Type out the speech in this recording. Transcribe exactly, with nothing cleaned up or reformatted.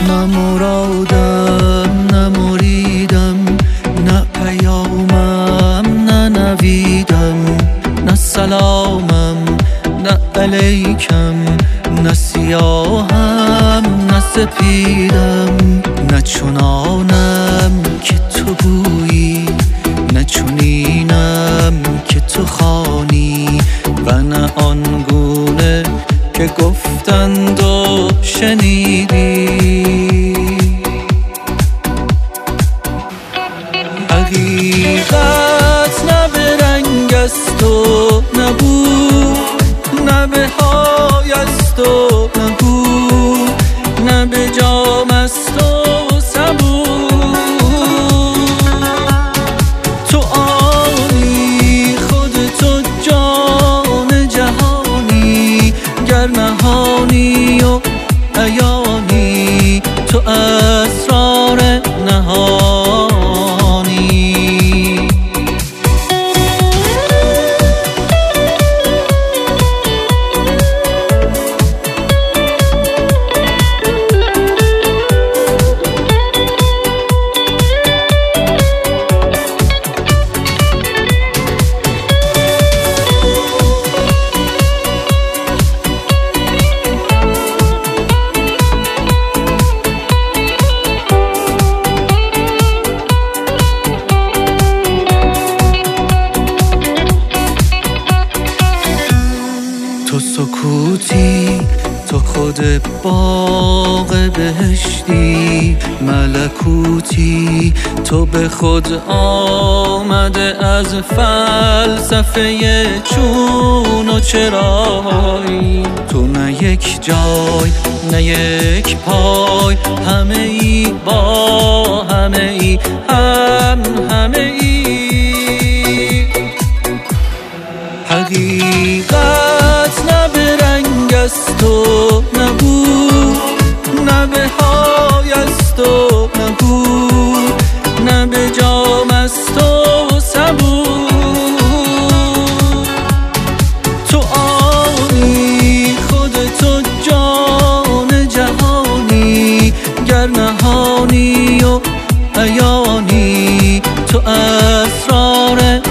نه مرادم نه مریدم، نه پیامم نه نویدم، نه سلامم نه علیکم، نه سیاهم نه سپیدم، نه چنانم که تو گویی، نه چنینم که تو خوانی، و نه آنگونه که گفتند و شنیدی. حقیقت نه به رنگ است و نه بو، نه به های است و نه گو، نه به جام است و سبو. تو آنی خود تو جان جهانی، گر نهانی و عیانی، تو اسرار نهانی. تو سکوتی، تو خود باغ بهشتی، ملکوتی، تو به خود آمده از فلسفه چون و چرایی. تو نه یک جای نه یک پای، همه ای با همه ای هم همه ای. حقیقت نه به رنگ است و نه بو، نه به های است و نه گو، نه به جام است و سبو. تو آنی خود تو جان جهانی، گر نهانی و عیانی، تو اسرار